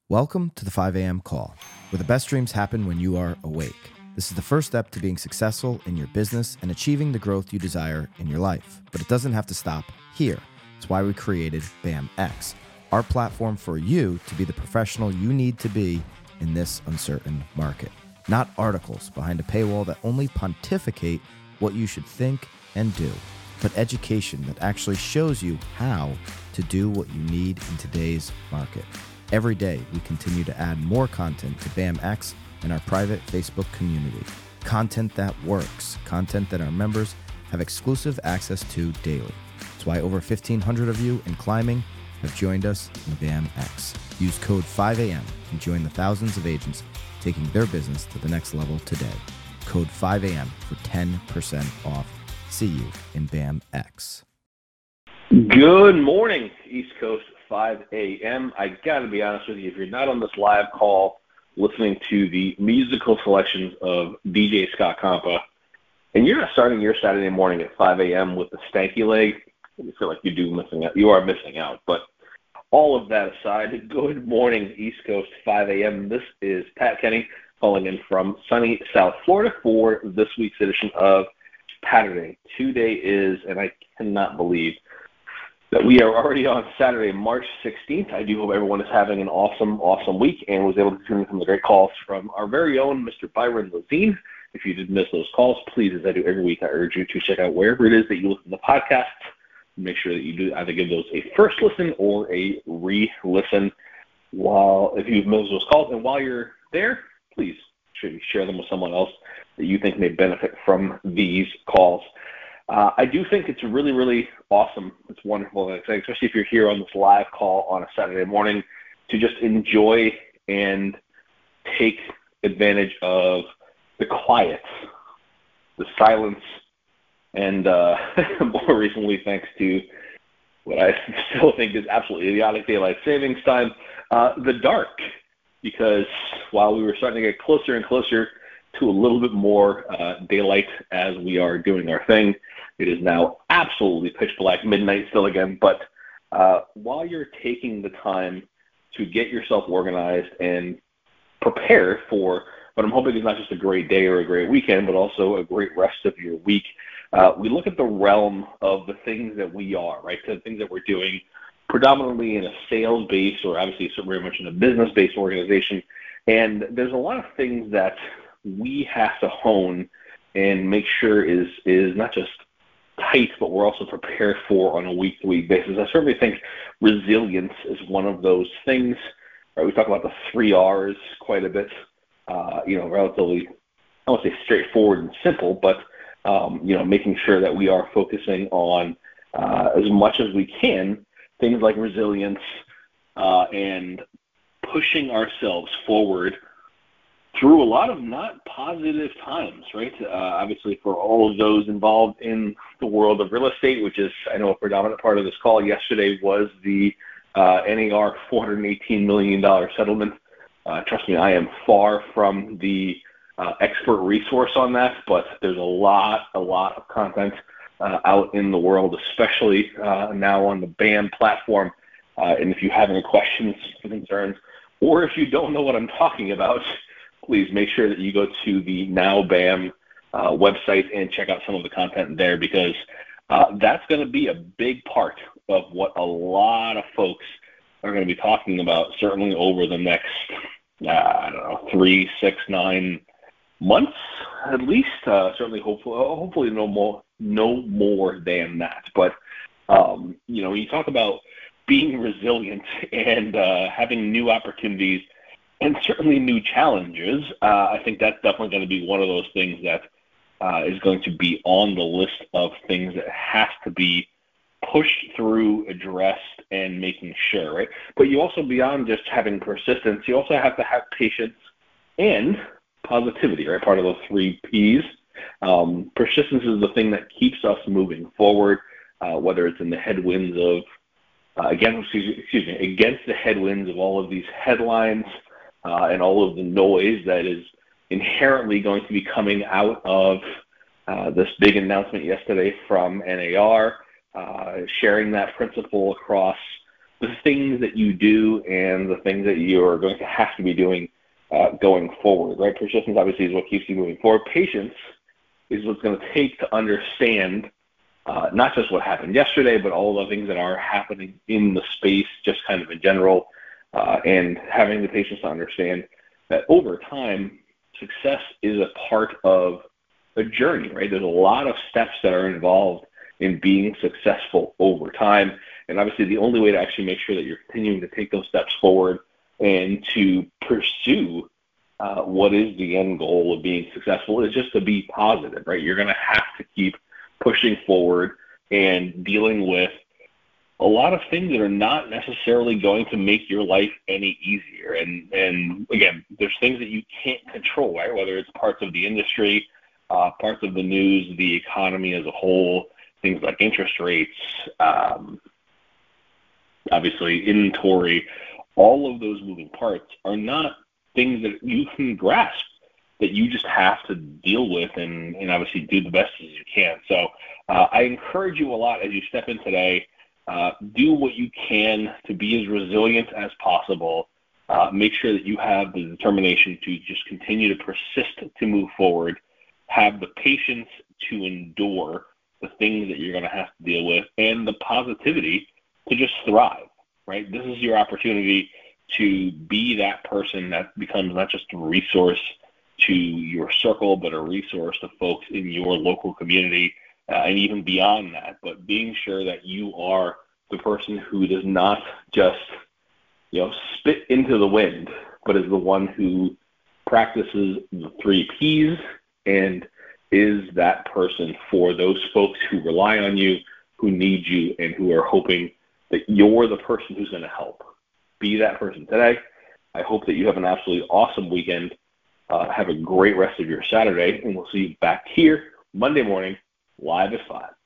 Welcome to the 5 a.m. call, where the best dreams happen when you are awake. This is the first step to being successful in your business and achieving the growth you desire in your life. But it doesn't have to stop here. That's why we created BAMX, our platform for you to be the professional you need to be in this uncertain market. Not articles behind a paywall that only pontificate what you should think and do, but education that actually shows you how to do what you need in today's market. Every day, we continue to add more content to BAMX and our private Facebook community. Content that works, content that our members have exclusive access to daily. That's why over 1,500 of you in climbing have joined us in BAMX. Use code 5AM and join the thousands of agents taking their business to the next level today. Code 5AM for 10% off. See you in BAMX. Good morning, East Coast 5 a.m. I got to be honest with you, if you're not on this live call listening to the musical selections of DJ Scott Compa, and you're not starting your Saturday morning at 5 a.m. with the stanky leg, I feel like you are missing out. But all of that aside, good morning, East Coast 5 a.m. This is Pat Kenny calling in from sunny South Florida for this week's edition of Patterday. Today is, and I cannot believe that we are already on Saturday, March 16th. I do hope everyone is having an awesome week and was able to tune in from the great calls from our very own Mr. Byron Lazine. If you did miss those calls, please, as I do every week, I urge you to check out wherever it is that you listen to podcasts. Make sure that you do either give those a first listen or a re-listen if you've missed those calls. And while you're there, please share them with someone else that you think may benefit from these calls. I do think it's really, really awesome. It's wonderful and exciting, especially if you're here on this live call on a Saturday morning, to just enjoy and take advantage of the quiet, the silence, and more recently, thanks to what I still think is absolutely idiotic daylight savings time, the dark. Because while we were starting to get closer and closer to a little bit more daylight as we are doing our thing, it is now absolutely pitch black, midnight still again. But while you're taking the time to get yourself organized and prepare for what I'm hoping is not just a great day or a great weekend, but also a great rest of your week, we look at the realm of the things that we are, right? The things that we're doing predominantly in a sales-based, or obviously so very much in a business-based organization. And there's a lot of things that we have to hone and make sure is not just tight, but we're also prepared for on a week-to-week basis. I certainly think resilience is one of those things. Right? We talk about the 3 R's quite a bit, relatively, I won't say straightforward and simple, but, making sure that we are focusing on as much as we can, things like resilience and pushing ourselves forward through a lot of not positive times, right? Obviously, for all of those involved in the world of real estate, which is, I know, a predominant part of this call yesterday, was the NAR $418 million settlement. Trust me, I am far from the expert resource on that, but there's a lot of content out in the world, especially now on the BAM platform. And if you have any questions or concerns, or if you don't know what I'm talking about, please make sure that you go to the Now BAM website and check out some of the content there, because that's going to be a big part of what a lot of folks are going to be talking about, certainly over the next, 3, 6, 9 months at least. Certainly, hopefully no more than that. But, when you talk about being resilient and having new opportunities and certainly new challenges, I think that's definitely going to be one of those things that is going to be on the list of things that has to be pushed through, addressed, and making sure, right? But you also, beyond just having persistence, you also have to have patience and positivity, right? Part of those 3 P's. Persistence is the thing that keeps us moving forward, whether it's in the headwinds of, against the headwinds of all of these headlines, and all of the noise that is inherently going to be coming out of this big announcement yesterday from NAR, sharing that principle across the things that you do and the things that you're going to have to be doing going forward, right? Persistence obviously is what keeps you moving forward. Patience is what's going to take to understand not just what happened yesterday, but all the things that are happening in the space, just kind of in general, and having the patience to understand that over time, success is a part of a journey, right? There's a lot of steps that are involved in being successful over time. And obviously, the only way to actually make sure that you're continuing to take those steps forward and to pursue what is the end goal of being successful is just to be positive, right? You're going to have to keep pushing forward and dealing with a lot of things that are not necessarily going to make your life any easier. And again, there's things that you can't control, right? Whether it's parts of the industry, parts of the news, the economy as a whole, things like interest rates, obviously inventory, all of those moving parts are not things that you can grasp, that you just have to deal with and obviously do the best as you can. So I encourage you a lot as you step in today, do what you can to be as resilient as possible. Make sure that you have the determination to just continue to persist to move forward, have the patience to endure the things that you're going to have to deal with, and the positivity to just thrive, right? This is your opportunity to be that person that becomes not just a resource to your circle, but a resource to folks in your local community, and even beyond that, but being sure that you are the person who does not just, spit into the wind, but is the one who practices the 3 Ps and is that person for those folks who rely on you, who need you, and who are hoping that you're the person who's going to help. Be that person today. I hope that you have an absolutely awesome weekend. Have a great rest of your Saturday, and we'll see you back here Monday morning, live at 5.